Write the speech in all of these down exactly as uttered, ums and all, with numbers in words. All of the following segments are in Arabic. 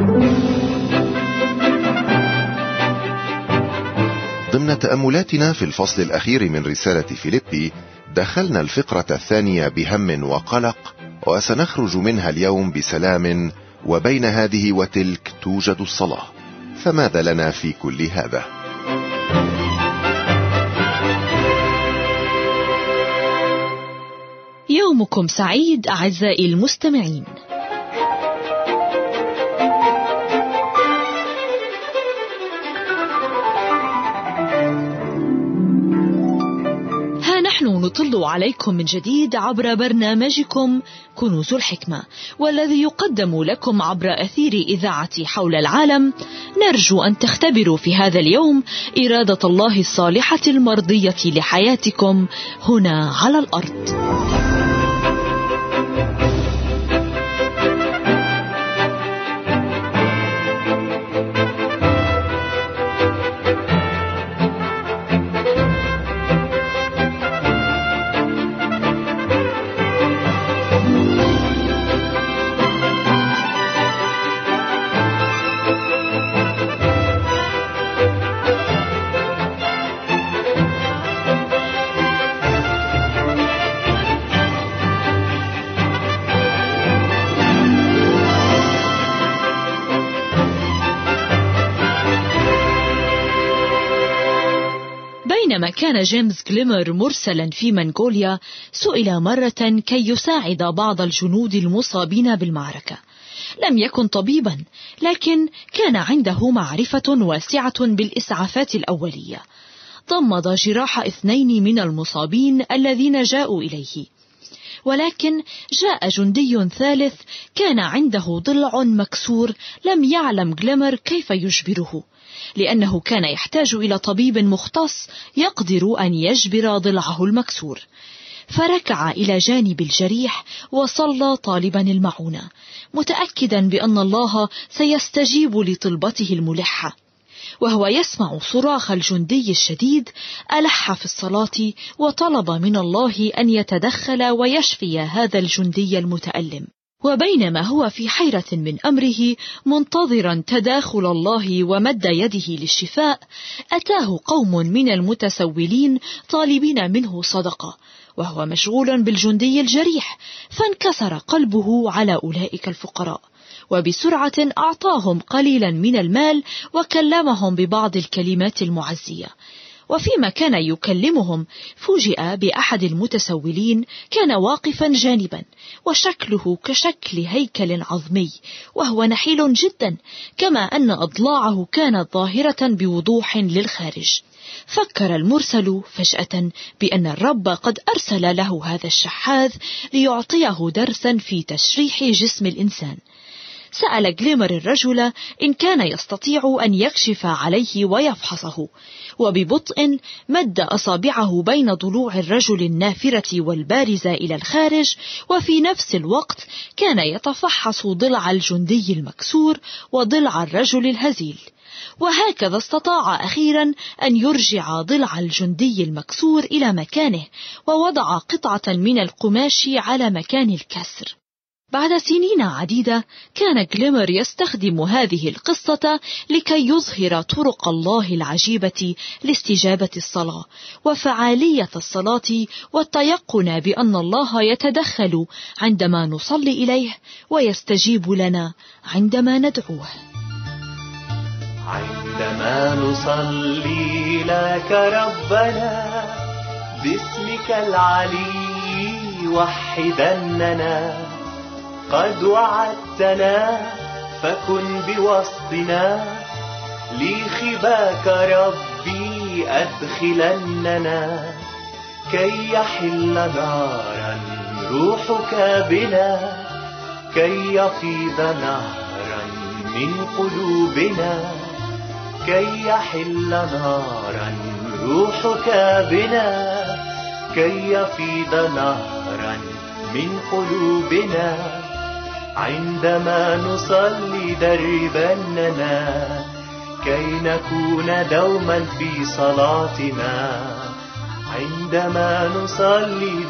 ضمن تأملاتنا في الفصل الأخير من رسالة فيليبي دخلنا الفقرة الثانية بهم وقلق، وسنخرج منها اليوم بسلام، وبين هذه وتلك توجد الصلاة. فماذا لنا في كل هذا؟ يومكم سعيد أعزائي المستمعين. نطل عليكم من جديد عبر برنامجكم كنوز الحكمة، والذي يقدم لكم عبر أثير إذاعة حول العالم. نرجو أن تختبروا في هذا اليوم إرادة الله الصالحة المرضية لحياتكم هنا على الأرض. بينما كان جيمس غليمر مرسلا في منغوليا، سئل مرة كي يساعد بعض الجنود المصابين بالمعركة. لم يكن طبيبا، لكن كان عنده معرفة واسعة بالإسعافات الأولية. ضمد جراح اثنين من المصابين الذين جاءوا إليه، ولكن جاء جندي ثالث كان عنده ضلع مكسور. لم يعلم غليمر كيف يجبره، لأنه كان يحتاج إلى طبيب مختص يقدر أن يجبر ضلعه المكسور. فركع إلى جانب الجريح وصلى طالبا المعونة، متأكدا بأن الله سيستجيب لطلبته الملحة. وهو يسمع صراخ الجندي الشديد، ألح في الصلاة وطلب من الله أن يتدخل ويشفي هذا الجندي المتألم. وبينما هو في حيرة من أمره منتظرا تداخل الله ومد يده للشفاء، أتاه قوم من المتسولين طالبين منه صدقة، وهو مشغول بالجندي الجريح، فانكسر قلبه على أولئك الفقراء، وبسرعة أعطاهم قليلا من المال وكلمهم ببعض الكلمات المعزية. وفيما كان يكلمهم فوجئ بأحد المتسولين كان واقفا جانبا، وشكله كشكل هيكل عظمي، وهو نحيل جدا، كما أن أضلاعه كانت ظاهرة بوضوح للخارج. فكر المرسل فجأة بأن الرب قد أرسل له هذا الشحاذ ليعطيه درسا في تشريح جسم الإنسان. سأل غليمر الرجل إن كان يستطيع أن يكشف عليه ويفحصه، وببطء مد أصابعه بين ضلوع الرجل النافرة والبارزة إلى الخارج، وفي نفس الوقت كان يتفحص ضلع الجندي المكسور وضلع الرجل الهزيل. وهكذا استطاع أخيرا أن يرجع ضلع الجندي المكسور إلى مكانه، ووضع قطعة من القماش على مكان الكسر. بعد سنين عديدة كان غليمر يستخدم هذه القصة لكي يظهر طرق الله العجيبة لاستجابة الصلاة وفعالية الصلاة، والتيقن بأن الله يتدخل عندما نصلي إليه ويستجيب لنا عندما ندعوه. عندما نصلي لك ربنا باسمك العلي وحدننا، قد وعدتنا فكن بوسطنا، لخباك ربي أدخلننا، كي يحل نارا روحك بنا، كي يفيض نهرا من قلوبنا، كي يحل نارا روحك بنا، كي يفيض نهرا من قلوبنا. عندما نصلي دربننا، كي نكون دوما في صلاتنا. عندما نصلي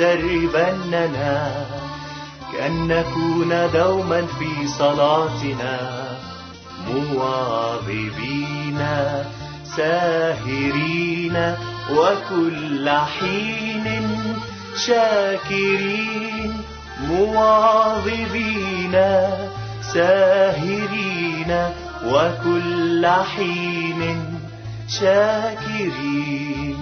دربننا، كأن نكون دوما في صلاتنا. مواظبين ساهرين وكل حين شاكرين، مواظبين ساهرين وكل حين شاكرين.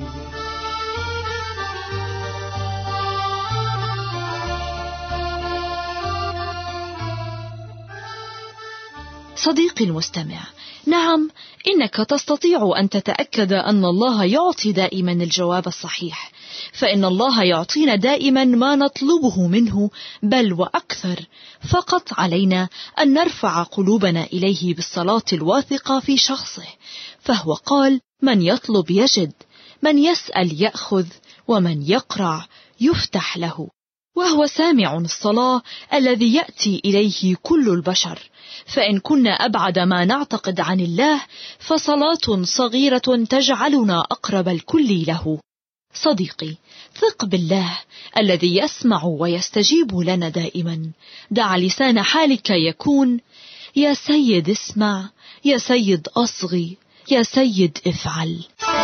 صديقي المستمع، نعم، إنك تستطيع أن تتأكد أن الله يعطي دائما الجواب الصحيح، فإن الله يعطينا دائما ما نطلبه منه بل وأكثر، فقط علينا أن نرفع قلوبنا إليه بالصلاة الواثقة في شخصه، فهو قال: من يطلب يجد، من يسأل يأخذ، ومن يقرع يفتح له. وهو سامع الصلاة الذي يأتي إليه كل البشر، فإن كنا أبعد ما نعتقد عن الله فصلاة صغيرة تجعلنا أقرب الكل له. صديقي، ثق بالله الذي يسمع ويستجيب لنا دائما. دع لسان حالك يكون: يا سيد اسمع، يا سيد أصغي، يا سيد افعل.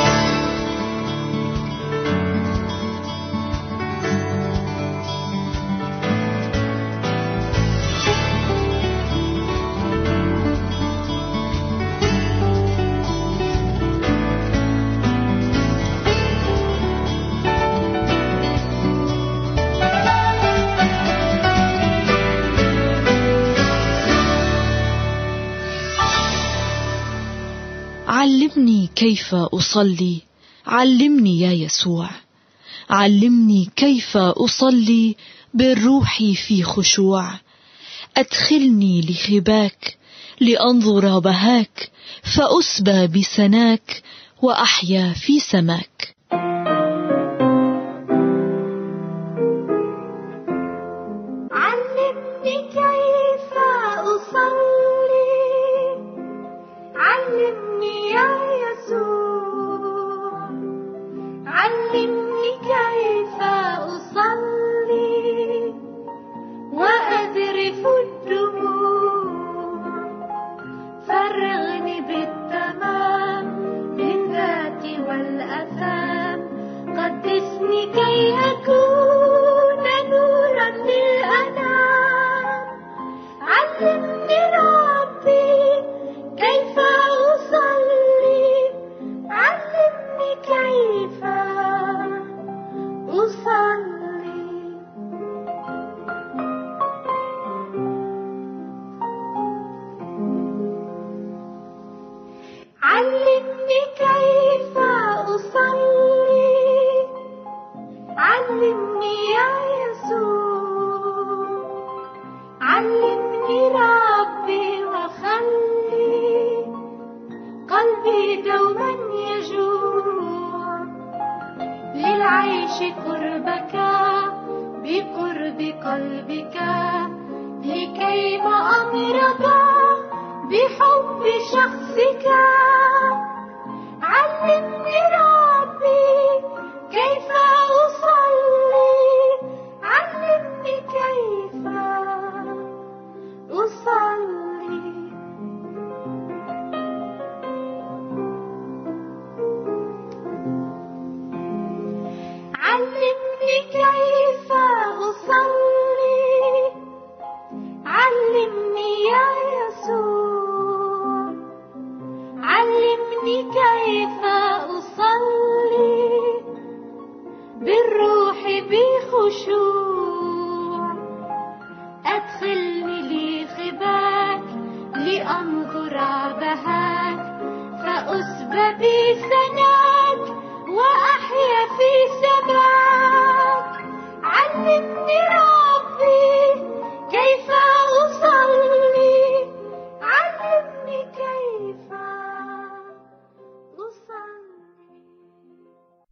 علمني كيف أصلي، علمني يا يسوع، علمني كيف أصلي بالروح في خشوع. أدخلني لخباك لأنظر بهاك، فأسبى بسناك وأحيا في سماك. علمني كيف أصلي وأذرف الدموع، فرغني بالتمام من ذاتي والأثام، قدسني كي أكون نورا للأنام. علمني ربي كيف أصلي، علمني كيف أصلي. علمني كيف أصلي، علمني يا يسوع، علمني ربي وخلي قلبي دوما يجوع للعيش قربك بقرب قلبك، لكيما أمرك بحب شخصك. علمني ربي كيف أصلي، علمني كيف أصلي. علمني كيف أصلي، علمني يا يسوع، علمني كيف أصلي بالروح بخشوع. أدخلني لخباك لأنظر بهاك، فأسبى بسناك